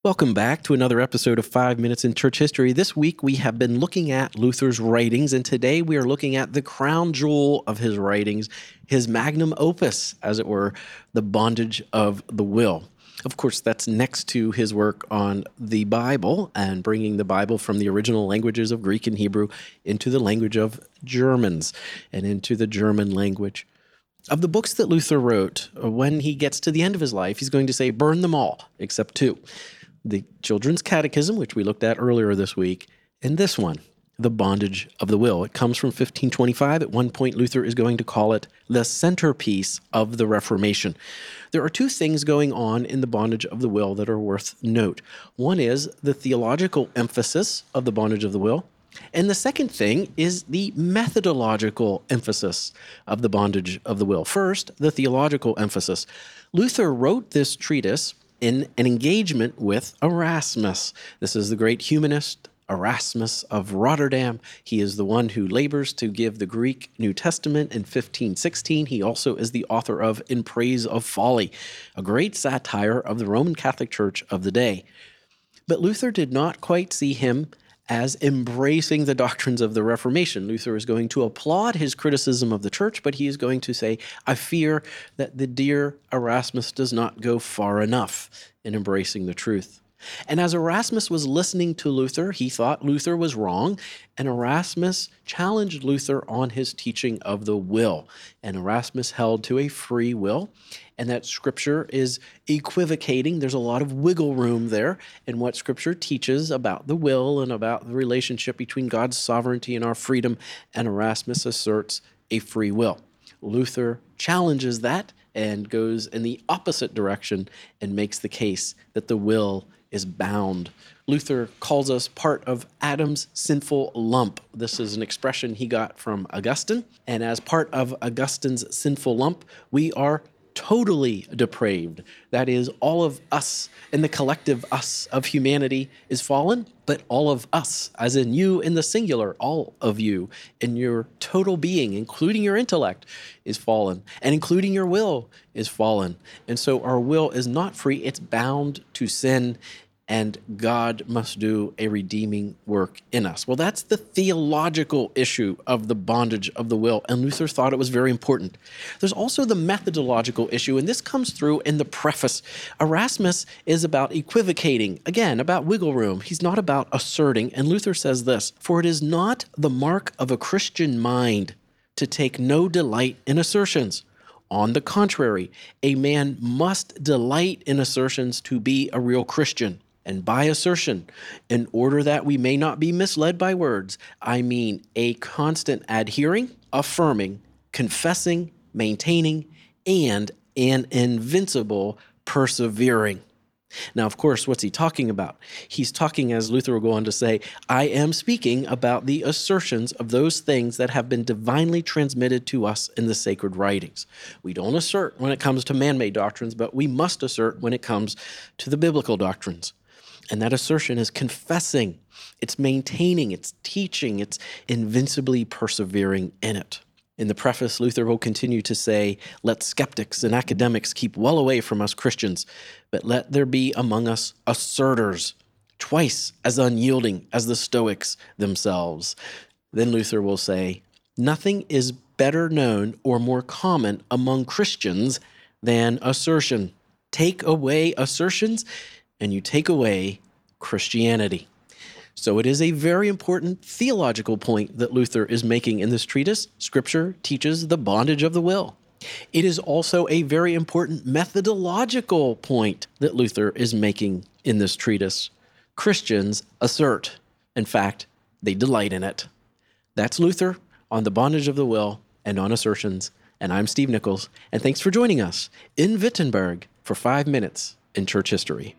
Welcome back to another episode of 5 Minutes in Church History. This week we have been looking at Luther's writings, and today we are looking at the crown jewel of his writings, his magnum opus, as it were, The Bondage of the Will. Of course, that's next to his work on the Bible and bringing the Bible from the original languages of Greek and Hebrew into the language of Germans and into the German language. Of the books that Luther wrote, when he gets to the end of his life, he's going to say, burn them all, except two. The Children's Catechism, which we looked at earlier this week, and this one, The Bondage of the Will. It comes from 1525. At one point, Luther is going to call it the centerpiece of the Reformation. There are two things going on in The Bondage of the Will that are worth note. One is the theological emphasis of The Bondage of the Will, and the second thing is the methodological emphasis of The Bondage of the Will. First, the theological emphasis. Luther wrote this treatise in an engagement with Erasmus. This is the great humanist, Erasmus of Rotterdam. He is the one who labors to give the Greek New Testament in 1516. He also is the author of In Praise of Folly, a great satire of the Roman Catholic Church of the day. But Luther did not quite see him as embracing the doctrines of the Reformation. Luther is going to applaud his criticism of the church, but he is going to say, I fear that the dear Erasmus does not go far enough in embracing the truth. And as Erasmus was listening to Luther, he thought Luther was wrong, and Erasmus challenged Luther on his teaching of the will. And Erasmus held to a free will, and that Scripture is equivocating. There's a lot of wiggle room there in what Scripture teaches about the will and about the relationship between God's sovereignty and our freedom, and Erasmus asserts a free will. Luther challenges that and goes in the opposite direction and makes the case that the will is bound. Luther calls us part of Adam's sinful lump. This is an expression he got from Augustine. And as part of Augustine's sinful lump, we are totally depraved. That is, all of us and the collective us of humanity is fallen, but all of us, as in you in the singular, all of you in your total being, including your intellect, is fallen, and including your will is fallen. And so our will is not free, it's bound to sin, and God must do a redeeming work in us. Well, that's the theological issue of the bondage of the will, and Luther thought it was very important. There's also the methodological issue, and this comes through in the preface. Erasmus is about equivocating, again, about wiggle room. He's not about asserting, and Luther says this, for it is not the mark of a Christian mind to take no delight in assertions. On the contrary, a man must delight in assertions to be a real Christian. And by assertion, in order that we may not be misled by words, I mean a constant adhering, affirming, confessing, maintaining, and an invincible persevering. Now, of course, what's he talking about? He's talking, as Luther will go on to say, I am speaking about the assertions of those things that have been divinely transmitted to us in the sacred writings. We don't assert when it comes to man-made doctrines, but we must assert when it comes to the biblical doctrines. And that assertion is confessing, it's maintaining, it's teaching, it's invincibly persevering in it. In the preface, Luther will continue to say, let skeptics and academics keep well away from us Christians, but let there be among us asserters, twice as unyielding as the Stoics themselves. Then Luther will say, nothing is better known or more common among Christians than assertion. Take away assertions, and you take away Christianity. So it is a very important theological point that Luther is making in this treatise. Scripture teaches the bondage of the will. It is also a very important methodological point that Luther is making in this treatise. Christians assert. In fact, they delight in it. That's Luther on the bondage of the will and on assertions. And I'm Steve Nichols, and thanks for joining us in Wittenberg for 5 minutes in church history.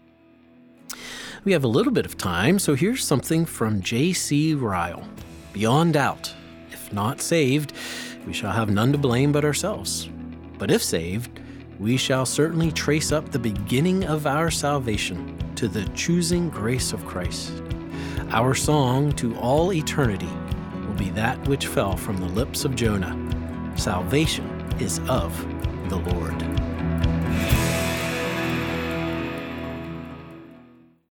We have a little bit of time, so here's something from J.C. Ryle. Beyond doubt, if not saved, we shall have none to blame but ourselves. But if saved, we shall certainly trace up the beginning of our salvation to the choosing grace of Christ. Our song to all eternity will be that which fell from the lips of Jonah. Salvation is of the Lord.